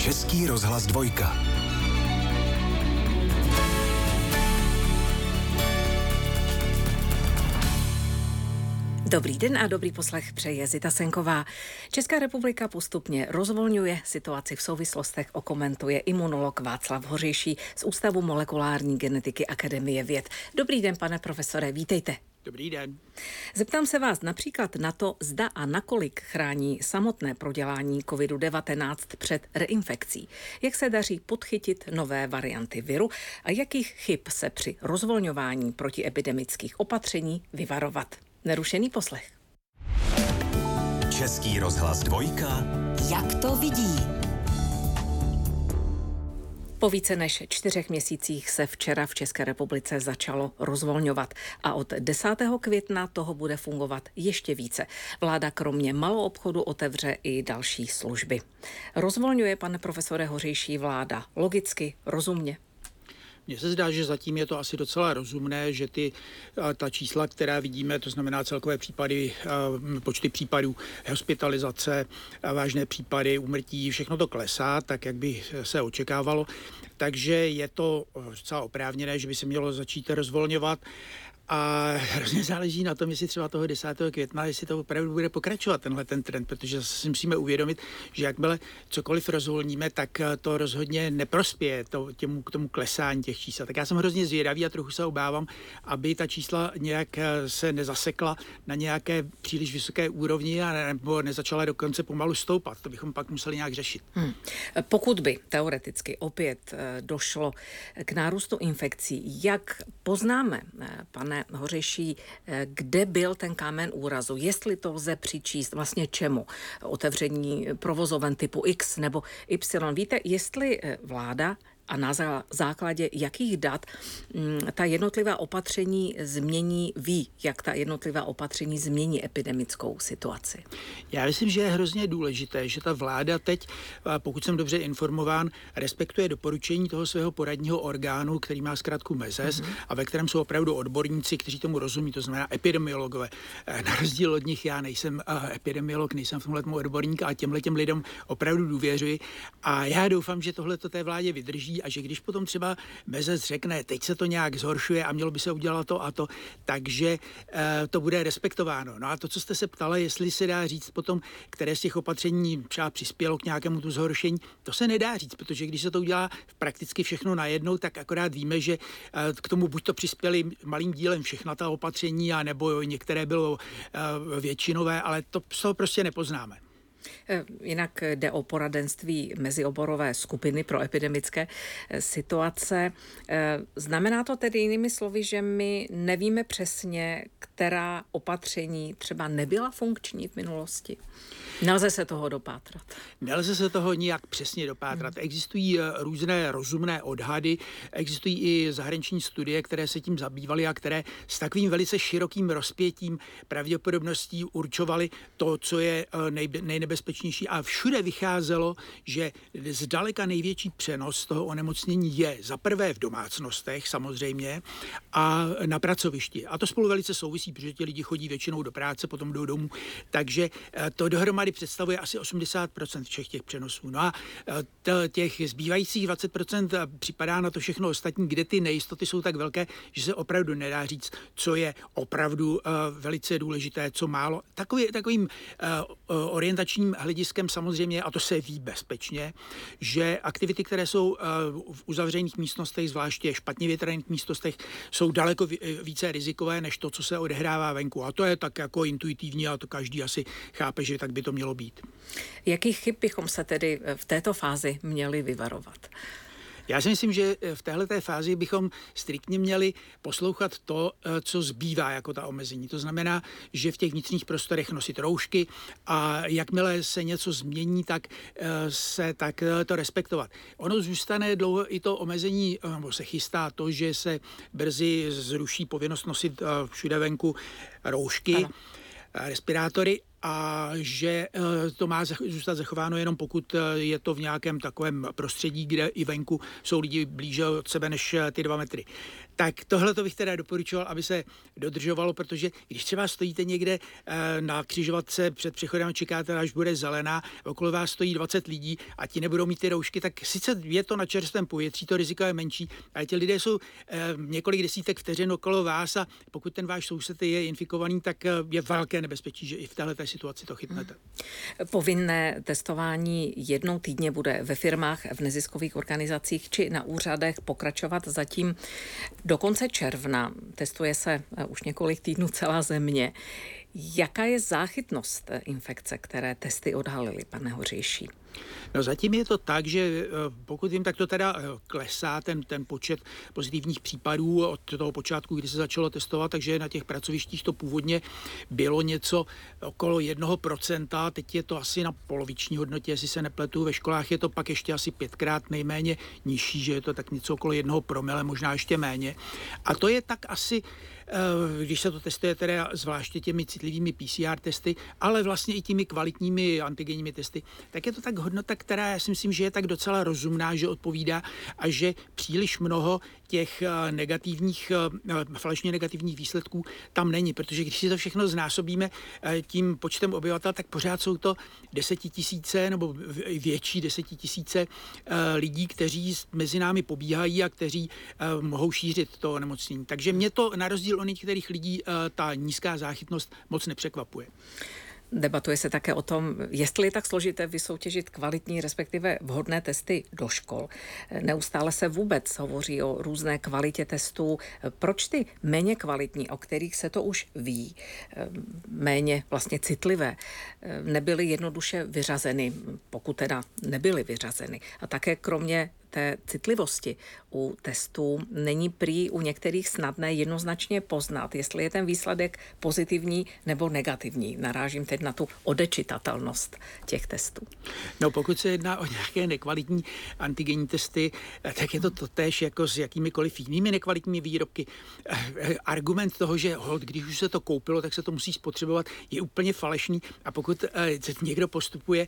Český rozhlas Dvojka. Dobrý den a dobrý poslech přeje Zita Senková. Česká republika postupně rozvolňuje situaci v souvislostech, okomentuje imunolog Václav Hořejší z Ústavu molekulární genetiky Akademie věd. Dobrý den, pane profesore, vítejte. Dobrý den. Zeptám se vás například na to, zda a nakolik chrání samotné prodělání COVID-19 před reinfekcí. Jak se daří podchytit nové varianty viru a jakých chyb se při rozvolňování protiepidemických opatření vyvarovat. Nerušený poslech. Český rozhlas Dvojka. Jak to vidí? Po více než 4 měsících se včera v České republice začalo rozvolňovat a od 10. května toho bude fungovat ještě více. Vláda kromě maloobchodu otevře i další služby. Rozvolňuje, pane profesore Hořejší, vláda logicky, rozumně? Mně se zdá, že zatím je to asi docela rozumné, že ta čísla, která vidíme, to znamená celkové případy, počty případů hospitalizace, vážné případy úmrtí, všechno to klesá, tak jak by se očekávalo. Takže je to docela oprávněné, že by se mělo začít rozvolňovat. A hrozně záleží na tom, jestli třeba toho 10. května, jestli to opravdu bude pokračovat ten trend, protože si musíme uvědomit, že jakmile cokoliv rozvolníme, tak to rozhodně neprospěje k tomu klesání těch čísel. Tak já jsem hrozně zvědavý a trochu se obávám, aby ta čísla nějak se nezasekla na nějaké příliš vysoké úrovni a nebo nezačala dokonce pomalu stoupat. To bychom pak museli nějak řešit. Pokud by teoreticky opět došlo k nárůstu infekcí, jak poznáme, pane Hořejší, kde byl ten kámen úrazu? Jestli to lze přičíst vlastně čemu? Otevření provozoven typu X nebo Y. Víte, jestli vláda a na základě jakých dat ta jednotlivá opatření změní, jak ta jednotlivá opatření změní epidemickou situaci? Já myslím, že je hrozně důležité, že ta vláda teď, pokud jsem dobře informován, respektuje doporučení toho svého poradního orgánu, který má zkrátku MEZES a ve kterém jsou opravdu odborníci, kteří tomu rozumí, to znamená epidemiologové. Na rozdíl od nich já nejsem epidemiolog, nejsem v tomhle odborník a těmhletěm lidem opravdu důvěřuji a já doufám, že tohle té vládě vydrží a že když potom třeba MEZES řekne, teď se to nějak zhoršuje a mělo by se udělat to a to, takže to bude respektováno. No a to, co jste se ptala, jestli se dá říct potom, které z těch opatření třeba přispělo k nějakému tu zhoršení, to se nedá říct, protože když se to udělá prakticky všechno najednou, tak akorát víme, že k tomu buď to přispěli malým dílem všechna ta opatření, a nebo některé bylo většinové, ale to prostě nepoznáme. Jinak jde o poradenství mezioborové skupiny pro epidemické situace. Znamená to tedy jinými slovy, že my nevíme přesně, která opatření třeba nebyla funkční v minulosti? Nelze se toho dopátrat. Nelze se toho nijak přesně dopátrat. Existují různé rozumné odhady, existují i zahraniční studie, které se tím zabývaly a které s takovým velice širokým rozpětím pravděpodobností určovaly to, co je nejnebezpečnější. A všude vycházelo, že zdaleka největší přenos toho onemocnění je za prvé v domácnostech samozřejmě a na pracovišti. A to spolu velice souvisí, protože ti lidi chodí většinou do práce, potom jdou domů. Takže to dohromady představuje asi 80% všech těch přenosů. No a těch zbývajících 20% připadá na to všechno ostatní, kde ty nejistoty jsou tak velké, že se opravdu nedá říct, co je opravdu velice důležité, co málo. Takovým orientačním hlediskem samozřejmě, a to se ví bezpečně, že aktivity, které jsou v uzavřených místnostech, zvláště špatně větraných místnostech, jsou daleko více rizikové, než to, co se odehrává venku. A to je tak jako intuitivní, a to každý asi chápe, že tak by to mělo být. Jakých chyb bychom se tedy v této fázi měli vyvarovat? Já si myslím, že v téhleté fázi bychom striktně měli poslouchat to, co zbývá jako ta omezení. To znamená, že v těch vnitřních prostorech nosit roušky a jakmile se něco změní, tak to respektovat. Ono zůstane dlouho i to omezení, nebo se chystá to, že se brzy zruší povinnost nosit všude venku roušky, respirátory, a že to má zůstat zachováno jenom pokud je to v nějakém takovém prostředí, kde i venku jsou lidi blíže od sebe než ty 2 metry. Tak tohle to bych teda doporučoval, aby se dodržovalo, protože když třeba stojíte někde na křižovatce před přechodem a čekáte, až bude zelená, okolo vás stojí 20 lidí a ti nebudou mít ty roušky, tak sice je to na čerstvém povětří, to riziko je menší, ale ti lidé jsou několik desítek vteřin okolo vás a pokud ten váš soused je infikovaný, tak je velké nebezpečí, že i v této situaci to chytnete. Povinné testování jednou týdně bude ve firmách, v neziskových organizacích či na úřadech pokračovat zatím do konce června. Testuje se už několik týdnů celá země. Jaká je záchytnost infekce, které testy odhalily, pane Hořejší? No zatím je to tak, že pokud vím, tak to teda klesá ten počet pozitivních případů od toho počátku, kdy se začalo testovat, takže na těch pracovištích to původně bylo něco okolo 1%, teď je to asi na poloviční hodnotě, jestli se nepletu, ve školách je to pak ještě asi 5krát nejméně nižší, že je to tak něco okolo 1 promile, možná ještě méně. A to je tak asi, když se to testuje teda zvláště těmi citlivými PCR testy, ale vlastně i těmi kvalitními antigenními testy, tak je to tak hodnota, která já si myslím, že je tak docela rozumná, že odpovídá a že příliš mnoho těch falešně negativních výsledků tam není, protože když si to všechno znásobíme tím počtem obyvatel, tak pořád jsou to 10 000 nebo větší 10 000 lidí, kteří mezi námi pobíhají a kteří mohou šířit to onemocnění. Takže mě to na rozdíl od některých lidí ta nízká záchytnost moc nepřekvapuje. Debatuje se také o tom, jestli je tak složité vysoutěžit kvalitní, respektive vhodné testy do škol. Neustále se vůbec hovoří o různé kvalitě testů. Proč ty méně kvalitní, o kterých se to už ví, méně vlastně citlivé, nebyly jednoduše vyřazeny, pokud teda nebyly vyřazeny? A také kromě té citlivosti u testů není prý u některých snadné jednoznačně poznat, jestli je ten výsledek pozitivní nebo negativní. Narážím teď na tu odečitatelnost těch testů. No pokud se jedná o nějaké nekvalitní antigenní testy, tak je to totéž jako s jakýmikoliv jinými nekvalitními výrobky. Argument toho, že když už se to koupilo, tak se to musí spotřebovat, je úplně falešný a pokud někdo postupuje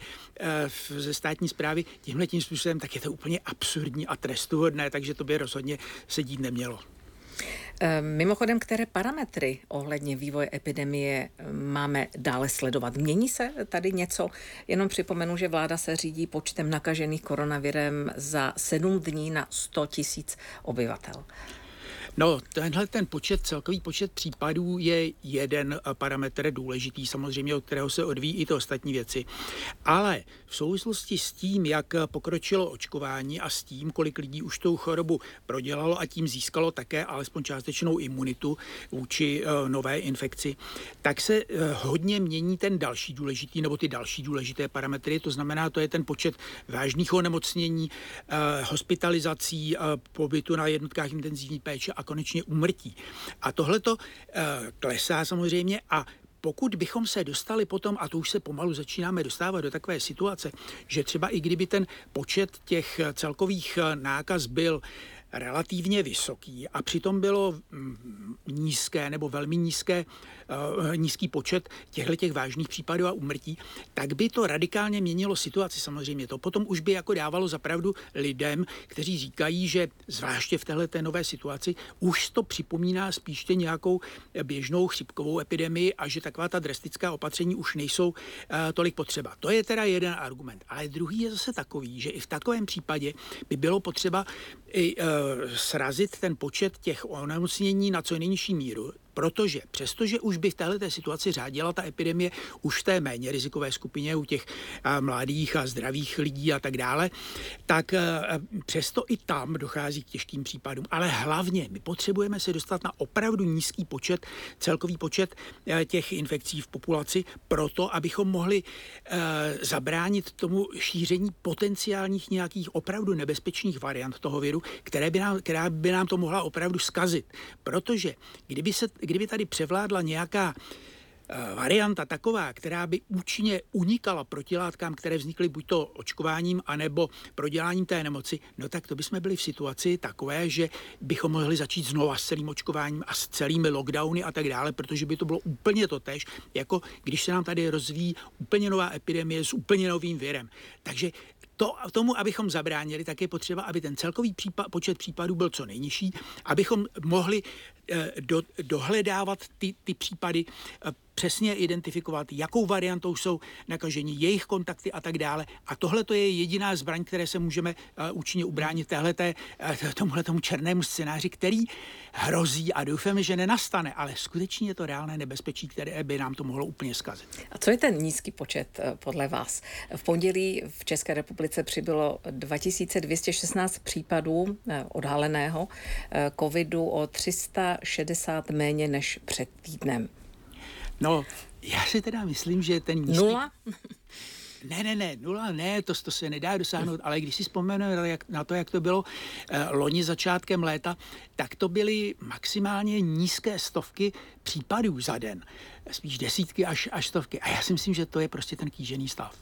ze státní správy tímhletím způsobem, tak je to úplně absurdní a trestuhodné, takže to by rozhodně se dít nemělo. Mimochodem, které parametry ohledně vývoje epidemie máme dále sledovat? Mění se tady něco? Jenom připomenu, že vláda se řídí počtem nakažených koronavirem za 7 dní na 100 000 obyvatel. No, ten celkový počet případů je jeden parametr důležitý, samozřejmě, od kterého se odvíjí i ty ostatní věci. Ale v souvislosti s tím, jak pokročilo očkování a s tím, kolik lidí už tou chorobu prodělalo a tím získalo také alespoň částečnou imunitu vůči nové infekci, tak se hodně mění ten další důležitý, nebo ty další důležité parametry, to znamená, to je ten počet vážných onemocnění, hospitalizací, pobytu na jednotkách intenzivní péče a konečně úmrtí. A tohleto klesá samozřejmě a pokud bychom se dostali potom, a to už se pomalu začínáme dostávat do takové situace, že třeba i kdyby ten počet těch celkových nákaz byl relativně vysoký a přitom bylo nízké nebo velmi nízký počet těchto vážných případů a úmrtí, tak by to radikálně měnilo situaci samozřejmě. To potom už by jako dávalo zapravdu lidem, kteří říkají, že zvláště v téhleté nové situaci už to připomíná spíše nějakou běžnou chřipkovou epidemii a že taková ta drastická opatření už nejsou tolik potřeba. To je teda jeden argument. Ale druhý je zase takový, že i v takovém případě by bylo potřeba srazit ten počet těch onemocnění na co nejnižší míru, protože přestože už by v této situaci řádila ta epidemie už v té méně rizikové skupině u těch mladých a zdravých lidí a tak dále, tak přesto i tam dochází k těžkým případům. Ale hlavně my potřebujeme se dostat na opravdu nízký počet, celkový počet těch infekcí v populaci, proto abychom mohli zabránit tomu šíření potenciálních nějakých opravdu nebezpečných variant toho viru, která by nám to mohla opravdu zkazit. Protože kdyby tady převládla nějaká varianta taková, která by účinně unikala protilátkám, které vznikly buď to očkováním, anebo proděláním té nemoci, no tak to bychom byli v situaci takové, že bychom mohli začít znova s celým očkováním a s celými lockdowny a tak dále, protože by to bylo úplně totéž, jako když se nám tady rozvíjí úplně nová epidemie s úplně novým virem. Takže tomu, abychom zabránili, tak je potřeba, aby ten celkový počet případů byl co nejnižší, abychom mohli dohledávat ty případy, přesně identifikovat, jakou variantou jsou nakažení, jejich kontakty a tak dále. A tohle to je jediná zbraň, které se můžeme účinně ubránit tomuhletomu černému scénáři, který hrozí a doufáme, že nenastane, ale skutečně je to reálné nebezpečí, které by nám to mohlo úplně zkazit. A co je ten nízký počet podle vás? V pondělí v České republice přibylo 2216 případů odhaleného covidu, o 360 méně než před týdnem. No, já si teda myslím, že ten nízký... Nula? Ne, nula ne, to se nedá dosáhnout, ale když si vzpomeneme na to, jak to bylo loni začátkem léta, tak to byly maximálně nízké stovky případů za den. Spíš desítky až stovky. A já si myslím, že to je prostě ten kýžený stav.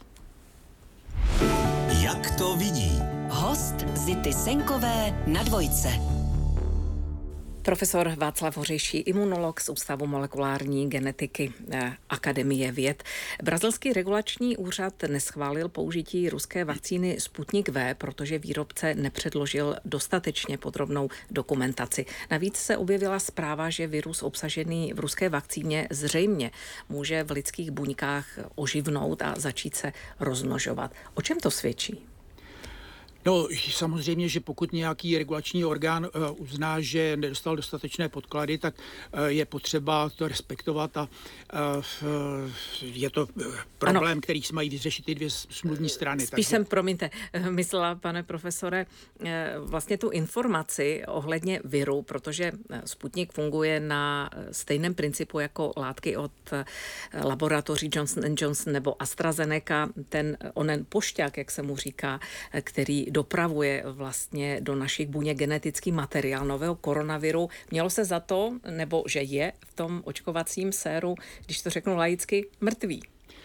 Jak to vidí? Host Zity Senkové na Dvojce. Profesor Václav Hořejší, imunolog z Ústavu molekulární genetiky Akademie věd. Brazilský regulační úřad neschválil použití ruské vakcíny Sputnik V, protože výrobce nepředložil dostatečně podrobnou dokumentaci. Navíc se objevila zpráva, že virus obsažený v ruské vakcíně zřejmě může v lidských buňkách oživnout a začít se rozmnožovat. O čem to svědčí? No, samozřejmě, že pokud nějaký regulační orgán uzná, že nedostal dostatečné podklady, tak je potřeba to respektovat a je to problém, ano, který si mají vyřešit ty dvě smluvní strany. Spíš jsem, promiňte, myslela, pane profesore, vlastně tu informaci ohledně viru, protože Sputnik funguje na stejném principu jako látky od laboratoří Johnson & Johnson nebo AstraZeneca, ten onen pošťák, jak se mu říká, který dopravuje vlastně do našich buněk genetický materiál nového koronaviru. Mělo se za to, nebo že je v tom očkovacím séru, když to řeknu laicky, mrtvý.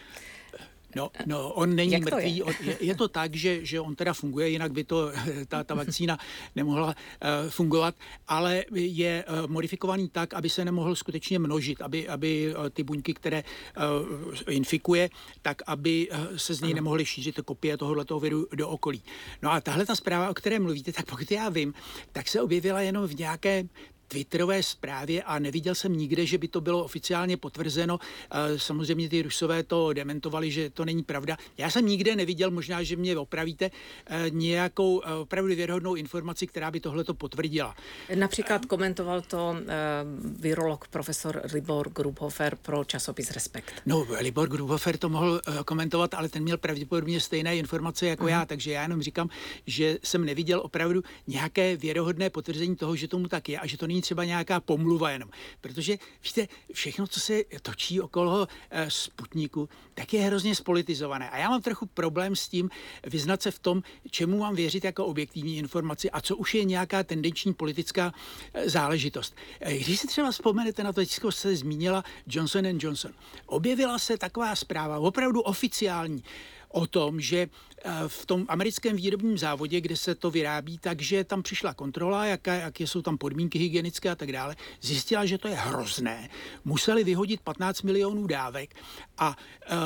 No, on není mrtvý. Je to tak, že on teda funguje, jinak by to ta vakcína nemohla fungovat, ale je modifikovaný tak, aby se nemohl skutečně množit, aby ty buňky, které infikuje, tak aby se z něj nemohly šířit kopie tohoto viru do okolí. No a tahle ta zpráva, o které mluvíte, tak pokud já vím, tak se objevila jenom v nějaké twitterové zprávě a neviděl jsem nikde, že by to bylo oficiálně potvrzeno. Samozřejmě ty Rusové to dementovali, že to není pravda. Já jsem nikde neviděl, možná, že mě opravíte, nějakou opravdu věrohodnou informaci, která by tohleto potvrdila. Například komentoval to virolog profesor Libor Grubhofer pro časopis Respekt. No, Libor Grubhofer to mohl komentovat, ale ten měl pravděpodobně stejné informace jako já, takže já jenom říkám, že jsem neviděl opravdu nějaké věrohodné potvrzení toho, že tomu tak je a že to není třeba nějaká pomluva jenom. Protože, víte, všechno, co se točí okolo Sputniku, tak je hrozně spolitizované. A já mám trochu problém s tím vyznat se v tom, čemu mám věřit jako objektivní informaci a co už je nějaká tendenční politická záležitost. Když si třeba vzpomenete na to, co se zmínila Johnson & Johnson, objevila se taková zpráva, opravdu oficiální, o tom, že v tom americkém výrobním závodě, kde se to vyrábí, takže tam přišla kontrola, jaké jsou tam podmínky hygienické a tak dále, zjistila, že to je hrozné. Museli vyhodit 15 milionů dávek a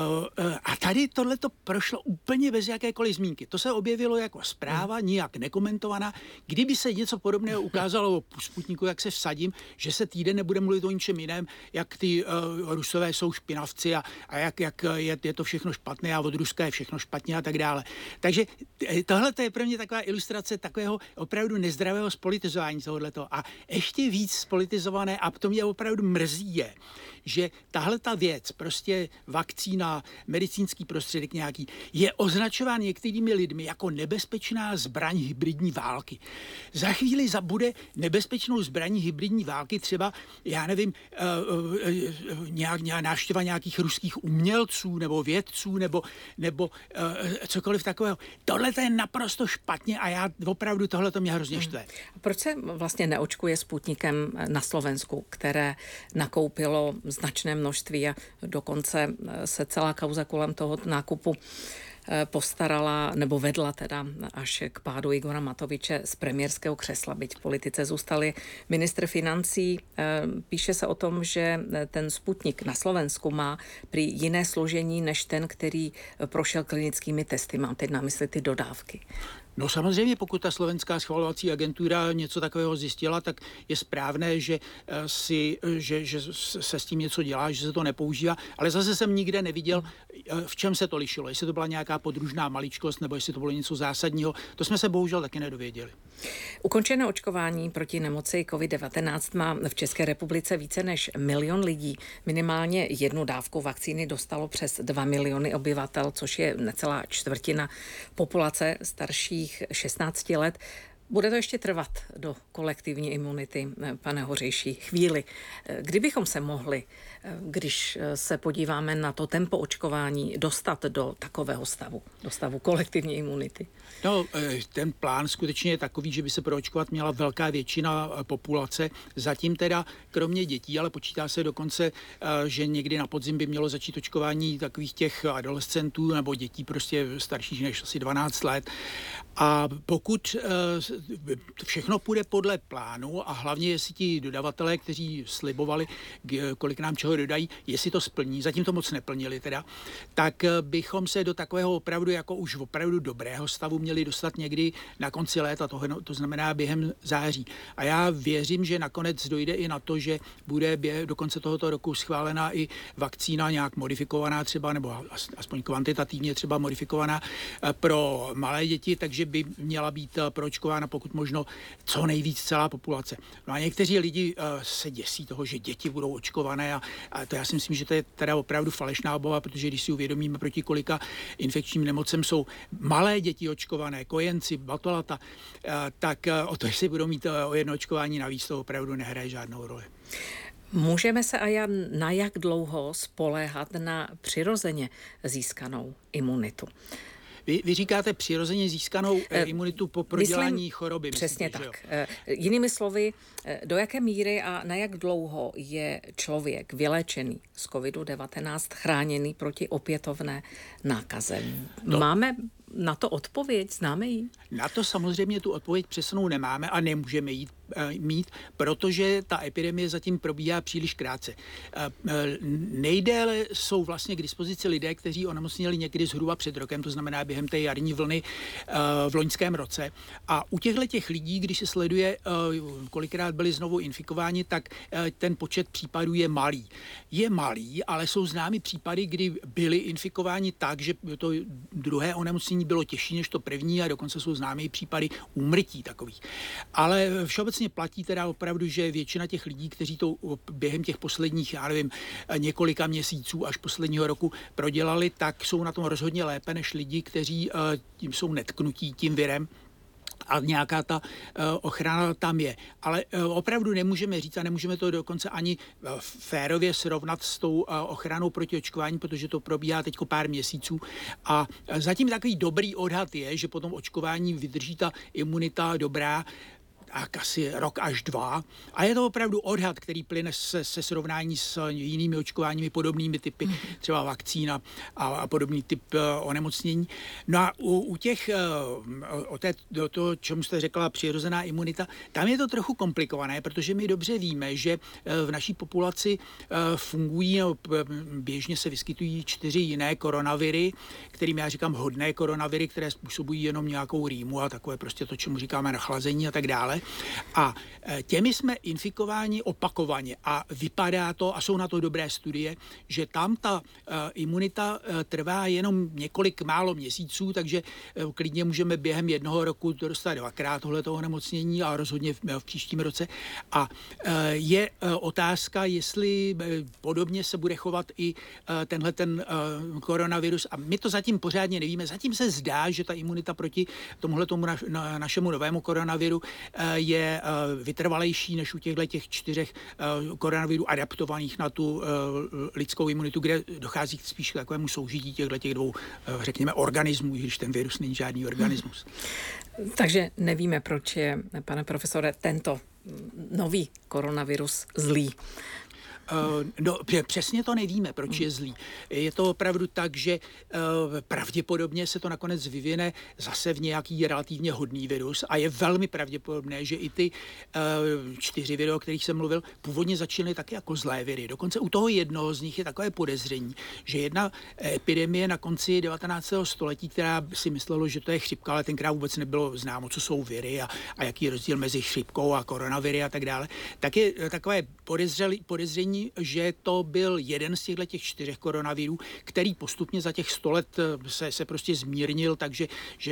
tady tohleto prošlo úplně bez jakékoliv zmínky. To se objevilo jako zpráva, nijak nekomentovaná. Kdyby se něco podobného ukázalo o Sputniku, jak se vsadím, že se týden nebude mluvit o ničem jiném, jak ty Rusové jsou špinavci a jak je to všechno špatné a od Ruska je všechno špatně a tak dále. Takže tohle je pro mě taková ilustrace takového opravdu nezdravého spolitizování tohoto. A ještě víc spolitizované, a to mě opravdu mrzí, je, že tahle ta věc, prostě vakcína, medicínský prostředek nějaký, je označován některými lidmi jako nebezpečná zbraň hybridní války. Za chvíli bude nebezpečnou zbraní hybridní války třeba, já nevím, návštěva nějakých ruských umělců nebo vědců nebo nebo cokoliv takového. Tohle je naprosto špatně a já opravdu tohle to mě hrozně štve. Proč se vlastně neočkuje Sputnikem na Slovensku, které nakoupilo značné množství a dokonce se celá kauza kolem toho nákupu postarala nebo vedla teda až k pádu Igora Matoviče z premiérského křesla, byť v politice zůstali ministr financí. Píše se o tom, že ten Sputnik na Slovensku má prý jiné složení než ten, který prošel klinickými testy. Mám teď na mysli ty dodávky. No samozřejmě, pokud ta slovenská schvalovací agentura něco takového zjistila, tak je správné, že se s tím něco dělá, že se to nepoužívá, ale zase jsem nikde neviděl, v čem se to lišilo. Jestli to byla nějaká podružná maličkost, nebo jestli to bylo něco zásadního, to jsme se bohužel taky nedověděli. Ukončené očkování proti nemoci COVID-19 má v České republice více než 1 milion lidí. Minimálně jednu dávku vakcíny dostalo přes 2 miliony obyvatel, což je necelá čtvrtina populace starších 16 let. Bude to ještě trvat do kolektivní imunity, pane Hořejší, chvíli. Kdybychom se mohli, když se podíváme na to tempo očkování, dostat do takového stavu, do stavu kolektivní imunity? No, ten plán skutečně je takový, že by se proočkovat měla velká většina populace. Zatím teda kromě dětí, ale počítá se dokonce, že někdy na podzim by mělo začít očkování takových těch adolescentů nebo dětí prostě starších než asi 12 let. A pokud všechno půjde podle plánu a hlavně jestli ti dodavatelé, kteří slibovali, kolik nám čeho dodají, jestli to splní, zatím to moc neplnili teda, tak bychom se do takového opravdu jako už opravdu dobrého stavu měli dostat někdy na konci léta, to znamená během září. A já věřím, že nakonec dojde i na to, že bude do konce tohoto roku schválená i vakcína nějak modifikovaná třeba, nebo aspoň kvantitativně třeba modifikovaná pro malé děti, takže by měla být proočkována pokud možno co nejvíc celá populace. No a někteří lidi se děsí toho, že děti budou očkované a to já si myslím, že to je teda opravdu falešná obava, protože když si uvědomíme, proti kolika infekčním nemocem jsou malé děti očkované, kojenci, batolata, tak o to, jestli budou mít o jedno očkování navíc, to opravdu nehraje žádnou roli. Můžeme se a na jak dlouho spoléhat na přirozeně získanou imunitu? Vy říkáte přirozeně získanou imunitu po prodělání choroby. Přesně myslíte, tak. Jinými slovy, do jaké míry a na jak dlouho je člověk vyléčený z COVID-19 chráněný proti opětovné nákaze? Máme na to odpověď? Známe ji? Na to samozřejmě tu odpověď přesnou nemáme a nemůžeme mít, protože ta epidemie zatím probíhá příliš krátce. Nejdéle jsou vlastně k dispozici lidé, kteří onemocněli někdy zhruba před rokem, to znamená během té jarní vlny v loňském roce. A u těchto lidí, když se sleduje, kolikrát byli znovu infikováni, tak ten počet případů je malý. Je malý, ale jsou známy případy, kdy byli infikováni tak, že to druhé onemocnění bylo těžší než to první a dokonce jsou známé případy úmrtí takových. Ale všeobecně platí teda opravdu, že většina těch lidí, kteří to během těch posledních, já nevím, několika měsíců až posledního roku prodělali, tak jsou na tom rozhodně lépe než lidi, kteří tím jsou netknutí tím virem. A nějaká ta ochrana tam je. Ale opravdu nemůžeme říct a nemůžeme to dokonce ani férově srovnat s tou ochranou proti očkování, protože to probíhá teď pár měsíců. A zatím takový dobrý odhad je, že po tom očkování vydrží ta imunita dobrá asi rok až 2. A je to opravdu odhad, který plyne se srovnání s jinými očkováními, podobnými typy, třeba vakcína a podobný typ onemocnění. No a u těch, do toho, čemu jste řekla, přirozená imunita, tam je to trochu komplikované, protože my dobře víme, že v naší populaci fungují, běžně se vyskytují 4 jiné koronaviry, kterým já říkám hodné koronaviry, které způsobují jenom nějakou rýmu a takové prostě to, čemu říkáme nachlazení a tak dále. A těmi jsme infikováni opakovaně a vypadá to, a jsou na to dobré studie, že tam ta imunita trvá jenom několik málo měsíců, takže klidně můžeme během 1 roku dostat 2krát tohleto onemocnění a rozhodně v příštím roce. A je otázka, jestli podobně se bude chovat i tenhle ten koronavirus. A my to zatím pořádně nevíme. Zatím se zdá, že ta imunita proti tomuhletomu našemu novému koronaviru je vytrvalejší než u těch 4 koronavirů adaptovaných na tu lidskou imunitu, kde dochází spíš k takovému soužití těch 2, řekněme, organismů, když ten virus není žádný organismus. Takže nevíme, proč je, pane profesore, tento nový koronavirus zlý. No, přesně to nevíme, proč je zlý. Je to opravdu tak, že pravděpodobně se to nakonec vyvine zase v nějaký relativně hodný virus a je velmi pravděpodobné, že i ty 4 viry, o kterých jsem mluvil, původně začínaly taky jako zlé viry. Dokonce u toho jednoho z nich je takové podezření, že jedna epidemie na konci 19. století, která si myslelo, že to je chřipka, ale tenkrát vůbec nebylo známo, co jsou viry a jaký je rozdíl mezi chřipkou a koronaviry a tak dále, tak je takové podezření, že to byl jeden z těch 4 koronavirů, který postupně za těch 100 let se prostě zmírnil, takže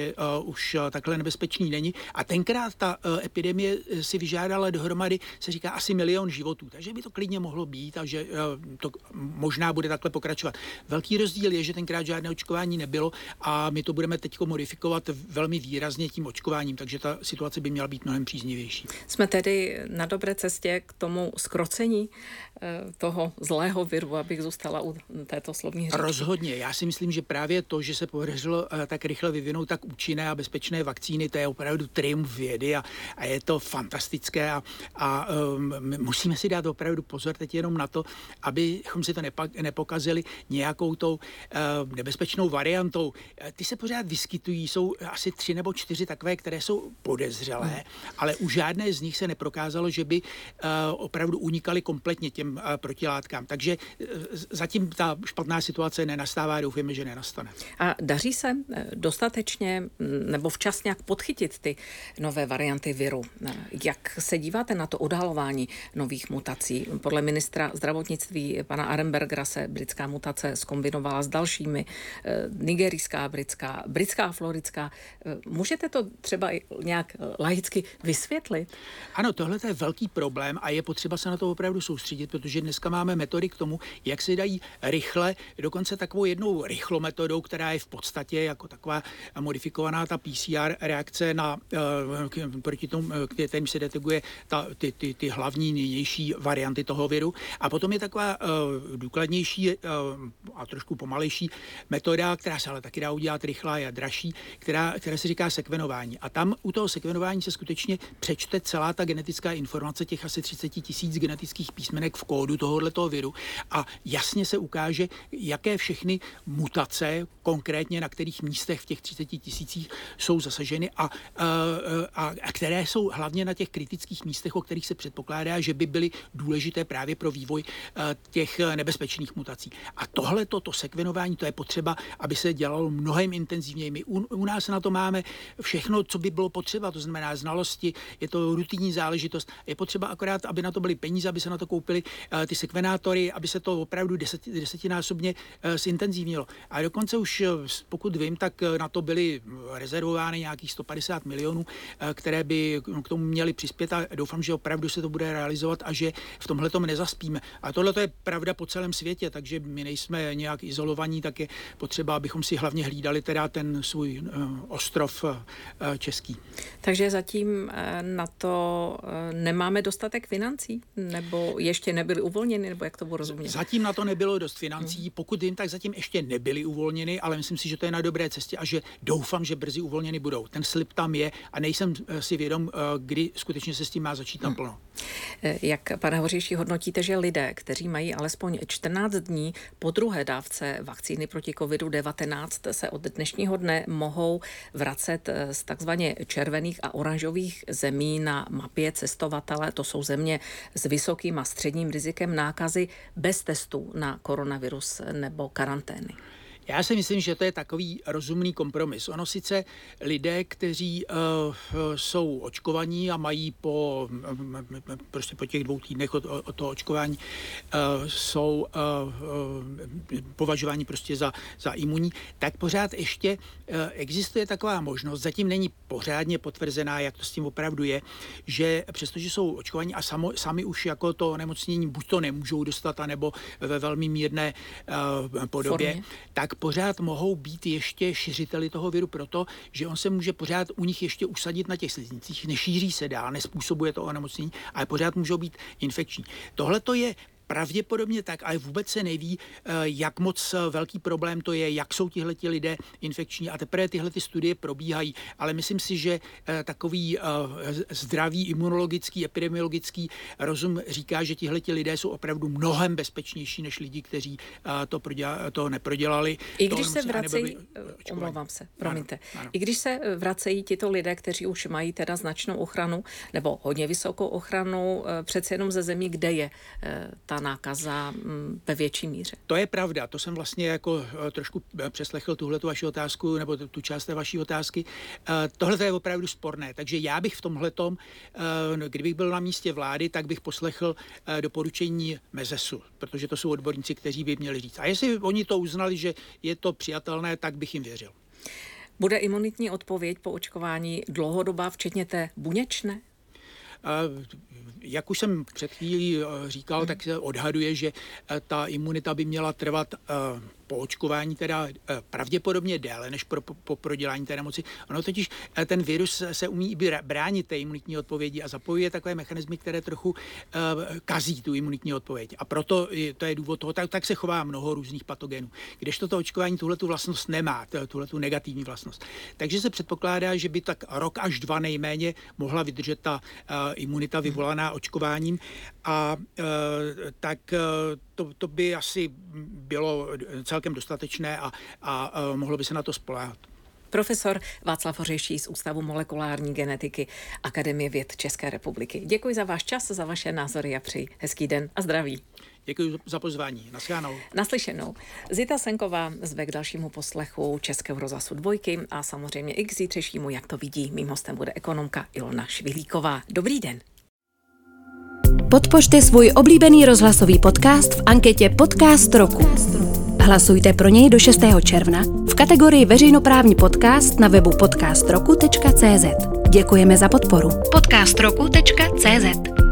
už takhle nebezpečný není. A tenkrát ta epidemie si vyžádala dohromady, se říká, asi 1 milion životů. Takže by to klidně mohlo být a že to možná bude takhle pokračovat. Velký rozdíl je, že tenkrát žádné očkování nebylo a my to budeme teď modifikovat velmi výrazně tím očkováním, takže ta situace by měla být mnohem příznivější. Jsme tedy na dobré cestě k tomu zkrocení toho zlého viru, abych zůstala u této slovní řečky. Rozhodně. Já si myslím, že právě to, že se podařilo tak rychle vyvinout tak účinné a bezpečné vakcíny, to je opravdu triumf vědy a je to fantastické a musíme si dát opravdu pozor teď jenom na to, abychom si to nepokazili nějakou tou nebezpečnou variantou. Ty se pořád vyskytují, jsou asi 3 nebo 4 takové, které jsou podezřelé, ale u žádné z nich se neprokázalo, že by opravdu unikaly kompletně těm protilátkám. Takže zatím ta špatná situace nenastává, doufujeme, že nenastane. A daří se dostatečně nebo včas nějak podchytit ty nové varianty viru? Jak se díváte na to odhalování nových mutací? Podle ministra zdravotnictví pana Arenbergera se britská mutace zkombinovala s dalšími. Nigerijská, britská, floridská. Můžete to třeba nějak laicky vysvětlit? Ano, tohle je velký problém a je potřeba se na to opravdu soustředit, protože dneska máme metody k tomu, jak se dají rychle, dokonce takovou jednou rychlometodou, která je v podstatě jako taková modifikovaná ta PCR reakce proti tomu, kterým se detekuje ty hlavní nynější varianty toho viru. A potom je taková důkladnější a trošku pomalejší metoda, která se ale taky dá udělat rychlá a dražší, která se říká sekvenování. A tam u toho sekvenování se skutečně přečte celá ta genetická informace těch asi 30 000 genetických písmenek v kódu tohoto viru a jasně se ukáže, jaké všechny mutace, konkrétně na kterých místech v těch 30 000 jsou zasaženy a které jsou hlavně na těch kritických místech, o kterých se předpokládá, že by byly důležité právě pro vývoj těch nebezpečných mutací. A tohleto, to sekvenování, to je potřeba, aby se dělalo mnohem intenzivněji. My u nás na to máme všechno, co by bylo potřeba, to znamená znalosti, je to rutinní záležitost. Je potřeba akorát, aby na to byly peníze, aby se na to koupili ty sekvenátory, aby se to opravdu desetinásobně zintenzivnilo. A dokonce už, pokud vím, tak na to byly rezervovány nějakých 150 milionů, které by k tomu měly přispět a doufám, že opravdu se to bude realizovat a že v tomhletom nezaspíme. A tohle je pravda po celém světě, takže my nejsme nějak izolovaní, tak je potřeba, abychom si hlavně hlídali teda ten svůj ostrov český. Takže zatím na to nemáme dostatek financí? Nebo ještě nebyly uvolněny? Nebo jak to budu rozumět? Zatím na to nebylo dost financí. Pokud vím, tak zatím ještě nebyly uvolněny, ale myslím si, že to je na dobré cestě a že doufám, že brzy uvolněny budou. Ten slib tam je a nejsem si vědom, kdy skutečně se s tím má začít naplno. Jak, pane Hořejší, hodnotíte, že lidé, kteří mají alespoň 14 dní po druhé dávce vakcíny proti COVID-19 se od dnešního dne mohou vracet z takzvaně červených a oranžových zemí na mapě cestovatele, to jsou země s vysokým a středním rizikem nákazy bez testů na koronavirus nebo karantény? Já si myslím, že to je takový rozumný kompromis. Ono sice lidé, kteří jsou očkovaní a mají po těch 2 týdnech od toho očkování jsou považováni prostě za imunní, tak pořád ještě existuje taková možnost, zatím není pořádně potvrzená, jak to s tím opravdu je, že přestože jsou očkovaní a sami už jako to onemocnění buď to nemůžou dostat, anebo ve velmi mírné podobě, tak pořád mohou být ještě šiřiteli toho viru proto, že on se může pořád u nich ještě usadit na těch sliznicích, nešíří se dál, nezpůsobuje to onemocnění, ale pořád můžou být infekční. Tohle to je pravděpodobně tak, ale vůbec se neví, jak moc velký problém to je, jak jsou tihleti lidé infekční a teprve tyhle ty studie probíhají. Ale myslím si, že takový zdravý imunologický, epidemiologický rozum říká, že tihleti lidé jsou opravdu mnohem bezpečnější než lidi, kteří to neprodělali. I když se vracejí, omlouvám se, promiňte, ano. I když se vracejí tito lidé, kteří už mají teda značnou ochranu nebo hodně vysokou ochranu, přece jenom ze zemí, kde je ta nákaza ve větší míře. To je pravda, to jsem vlastně jako trošku přeslechl tuhletu vaši otázku, nebo tu část té vaší otázky. Tohle je opravdu sporné, takže já bych v tomhletom, kdybych byl na místě vlády, tak bych poslechl doporučení MEZESu, protože to jsou odborníci, kteří by měli říct. A jestli oni to uznali, že je to přijatelné, tak bych jim věřil. Bude imunitní odpověď po očkování dlouhodobá, včetně té buněčné? Jak už jsem před chvílí říkal, tak se odhaduje, že ta imunita by měla trvat po očkování teda pravděpodobně déle než po prodělání té nemoci. Ono totiž ten virus se umí bránit té imunitní odpovědi a zapojuje takové mechanismy, které trochu kazí tu imunitní odpověď. A proto to je důvod toho, tak se chová mnoho různých patogenů. Kdežto to očkování tuhletu vlastnost nemá, tuhletu negativní vlastnost. Takže se předpokládá, že by tak rok až 2 nejméně mohla vydržet ta imunita vyvolaná očkováním a tak to by asi bylo celkem dostatečné a mohlo by se na to spoléhat. Profesor Václav Hořejší z Ústavu molekulární genetiky Akademie věd České republiky. Děkuji za váš čas, za vaše názory a přeji hezký den a zdraví. Děkuji za pozvání. Naschledanou. Naslyšenou. Zita Senková zve k dalšímu poslechu Českého rozhlasu 2 a samozřejmě i k zítřejšímu, jak to vidí. Mým hostem bude ekonomka Ilona Švilíková. Dobrý den. Podpořte svůj oblíbený rozhlasový podcast v anketě Podcast roku. Hlasujte pro něj do 6. června v kategorii veřejnoprávní podcast na webu podcastroku.cz. Děkujeme za podporu. podcastroku.cz